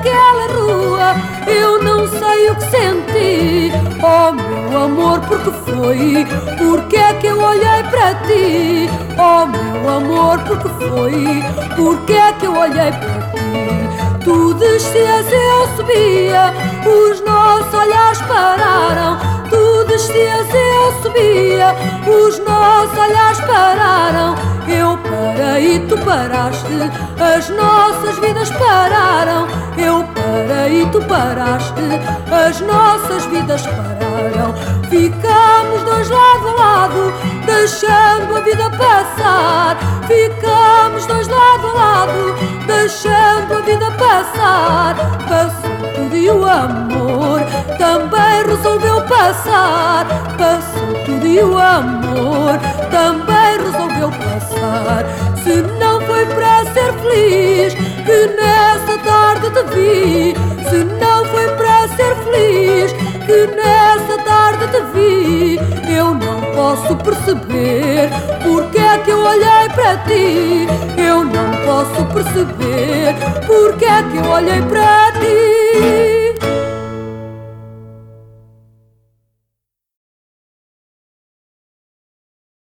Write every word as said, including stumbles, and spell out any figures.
naquela rua, eu não sei o que senti. Oh meu amor, porque foi? Porque é que eu olhei para ti? Oh meu amor, porque foi? Porque é que eu olhei para ti? Tu descias e eu subia, os nossos olhares pararam. Tu descias e eu subia, os nossos olhares pararam. Eu parei e tu paraste, as nossas vidas pararam. Eu parei e tu paraste, as nossas vidas pararam. Ficamos dois lado a lado, deixando a vida passar. Ficamos dois lado a lado, deixando a vida passar. Passou tudo e o amor também resolveu passar. Passou tudo e o amor também resolveu passar. Se não foi para ser feliz que nessa tarde te vi, se não foi para ser feliz que nessa tarde te vi, eu não posso perceber porque é que eu olhei para ti. Eu não posso perceber porque é que eu olhei para ti.